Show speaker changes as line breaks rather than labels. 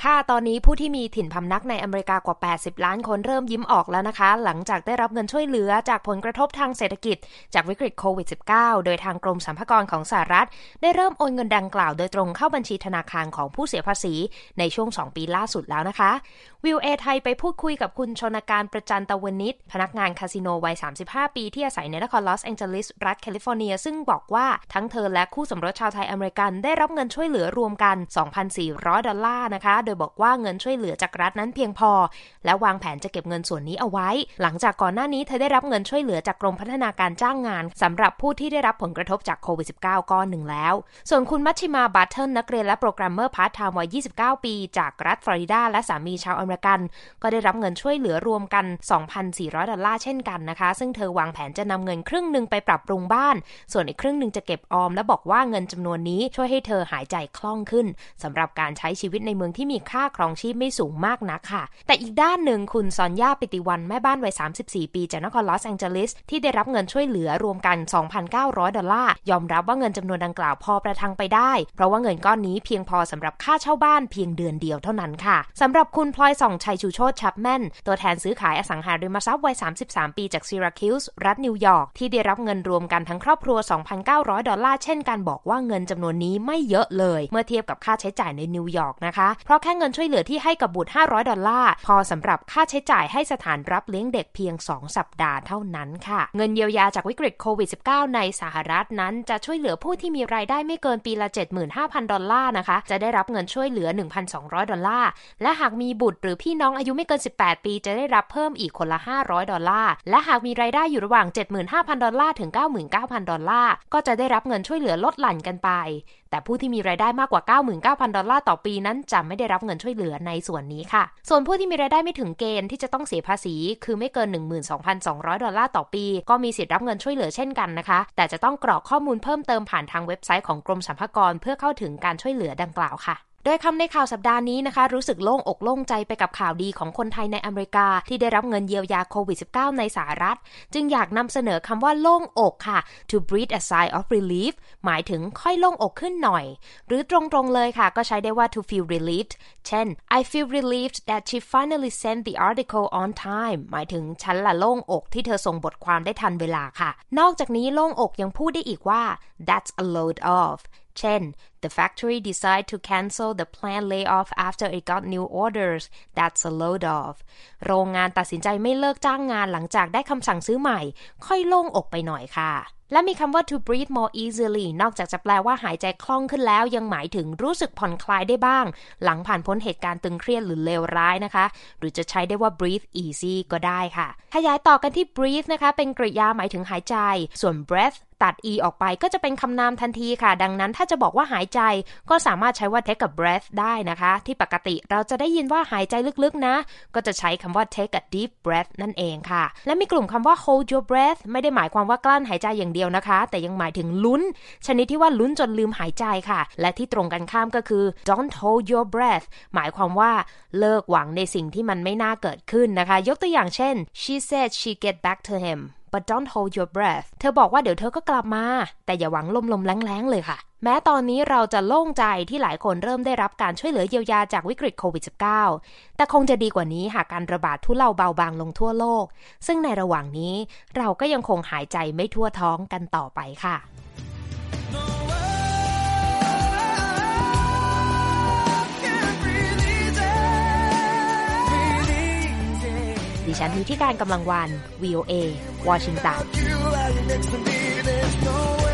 ค่ะตอนนี้ผู้ที่มีถิ่นพำนักในอเมริกากว่า80ล้านคนเริ่มยิ้มออกแล้วนะคะหลังจากได้รับเงินช่วยเหลือจากผลกระทบทางเศรษฐกิจจากวิกฤตโควิด -19 โดยทางกรมสรรพากรของสหรัฐได้เริ่มโอนเงินดังกล่าวโดยตรงเข้าบัญชีธนาคารของผู้เสียภาษีในช่วง2ปีล่าสุดแล้วนะคะวิวเอไทยไปพูดคุยกับคุณชนการประจันตวณิชพนักงานคาสิโนวัย35ปีที่อาศัยในนครลอสแองเจลิสรัฐแคลิฟอร์เนียซึ่งบอกว่าทั้งเธอและคู่สมรสชาวไทยอเมริกันได้รับเงินช่วยเหลือรวมกัน $2,400 นะคะโดยบอกว่าเงินช่วยเหลือจากรัฐนั้นเพียงพอและวางแผนจะเก็บเงินส่วนนี้เอาไว้หลังจากก่อนหน้านี้เธอได้รับเงินช่วยเหลือจากกรมพัฒนาการจ้างงานสำหรับผู้ที่ได้รับผลกระทบจากโควิด -19 ก้อนหนึ่งแล้วส่วนคุณมัชชิมาบัตเทิลนักเรียนและโปรแกรมเมอร์พาร์ทไทม์วัย29ปีจากรัฐฟลอริดาและสามีชาวอเมริกันก็ได้รับเงินช่วยเหลือรวมกัน $2,400 เช่นกันนะคะซึ่งเธอวางแผนจะนำเงินครึ่งนึงไปปรับปรุงบ้านส่วนอีกครึ่งนึงจะเก็บออมและบอกว่าเงินจำนวนนี้ช่วยให้เธอหายใจคล่องขึ้นสำหรับการใช้ชีวิตในเมืองที่มีค่าครองชีพไม่สูงมากนักค่ะแต่อีกด้านหนึ่งคุณซอนย่าปิติวรรณแม่บ้านวัย34ปีจากนครลอสแองเจลิสที่ได้รับเงินช่วยเหลือรวมกัน $2,900 ยอมรับว่าเงินจำนวนดังกล่าวพอประทังไปได้เพราะว่าเงินก้อนนี้เพียงพอสำหรับค่าเช่าบ้านเพียงเดือนเดียวเท่านั้นค่ะสำหรับคุณพลอยส่องชัยชูโชติชัพแมนตัวแทนซื้อขายอสังหาริมทรัพย์วัย33ปีจากซิราคิวส์รัฐนิวยอร์กที่ได้รับเงินรวมกันทั้งครอบครัว $2,900 เช่นกันบอกว่าเงินจำนวนนี้ไม่เยอะเลยเมื่อเทียบกับค่าใช้จ่ายในนิวยอร์กนะคะเพราะแค่เงินช่วยเหลือที่ให้กับบุตร$500พอสำหรับค่าใช้จ่ายให้สถานรับเลี้ยงเด็กเพียง2สัปดาห์เท่านั้นค่ะเงินเยียวยาจากวิกฤตโควิด -19 ในสหรัฐนั้นจะช่วยเหลือผู้ที่มีรายได้ไม่เกินปีละ $75,000 นะคะจะได้รับเงินช่วยเหลือ $1,200 และหากมีบุตรหรือพี่น้องอายุไม่เกิน18ปีจะได้รับเพิ่มอีกคนละ$500และหากมีรายได้อยู่ระหว่าง $75,000 ถึง $99,000 ก็จะได้รับเงินช่วยเหลือลดหลั่นกันไปแต่ผู้ที่มีรายได้มากกว่า $99,000 ต่อปีนั้นจะไม่ได้รับเงินช่วยเหลือในส่วนนี้ค่ะส่วนผู้ที่มีรายได้ไม่ถึงเกณฑ์ที่จะต้องเสียภาษีคือไม่เกิน $12,200 ต่อปีก็มีสิทธิ์รับเงินช่วยเหลือเช่นกันนะคะแต่จะต้องกรอกข้อมูลเพิ่มเติมผ่านทางเว็บไซต์ของกรมสรรพากรเพื่อเข้าถึงการช่วยเหลือดังกล่าวค่ะโดยคำในข่าวสัปดาห์นี้นะคะรู้สึกโล่งอกโล่งใจไปกับข่าวดีของคนไทยในอเมริกาที่ได้รับเงินเยียวยาโควิด -19 ในสหรัฐจึงอยากนำเสนอคำว่าโล่งอกค่ะ to breathe a sigh of relief หมายถึงค่อยโล่งอกขึ้นหน่อยหรือตรงๆเลยค่ะก็ใช้ได้ว่า to feel relieved เช่น I feel relieved that she finally sent the article on time หมายถึงฉันละโล่งอกที่เธอส่งบทความได้ทันเวลาค่ะนอกจากนี้โล่งอกยังพูดได้อีกว่า that's a load offเช่น The factory decided to cancel the planned layoff after it got new orders. That's a load off. โรงงานตัดสินใจไม่เลิกจ้างงานหลังจากได้คำสั่งซื้อใหม่ค่อยโล่งอกไปหน่อยค่ะและมีคำว่า to breathe more easily นอกจากจะแปลว่าหายใจคล่องขึ้นแล้วยังหมายถึงรู้สึกผ่อนคลายได้บ้างหลังผ่านพ้นเหตุการณ์ตึงเครียดหรือเลวร้ายนะคะหรือจะใช้ได้ว่า breathe easy ก็ได้ค่ะขยายต่อกันที่ breathe นะคะเป็นกริยาหมายถึงหายใจส่วน breath ตัด e ออกไปก็จะเป็นคำนามทันทีค่ะดังนั้นถ้าจะบอกว่าหายใจก็สามารถใช้ว่า take a breath ได้นะคะที่ปกติเราจะได้ยินว่าหายใจลึกๆนะก็จะใช้คำว่า take a deep breath นั่นเองค่ะและมีกลุ่มคำว่า hold your breath ไม่ได้หมายความว่ากลั้นหายใจอย่างเดียวนะคะแต่ยังหมายถึงลุ้นชนิดที่ว่าลุ้นจนลืมหายใจค่ะและที่ตรงกันข้ามก็คือ don't hold your breath หมายความว่าเลิกหวังในสิ่งที่มันไม่น่าเกิดขึ้นนะคะยกตัวอย่างเช่น she said she'd get back to him but don't hold your breath เธอบอกว่าเดี๋ยวเธอก็กลับมาแต่อย่าหวังลมๆแล้งๆเลยค่ะแม้ตอนนี้เราจะโล่งใจที่หลายคนเริ่มได้รับการช่วยเหลือเยียวยาจากวิกฤตโควิด -19 แต่คงจะดีกว่านี้หากการระบาดทุเลาเบาบางลงทั่วโลกซึ่งในระหว่างนี้เราก็ยังคงหายใจไม่ทั่วท้องกันต่อไปค่ะดิฉันนิธิการกำลังวัน VOA วอชิงตัน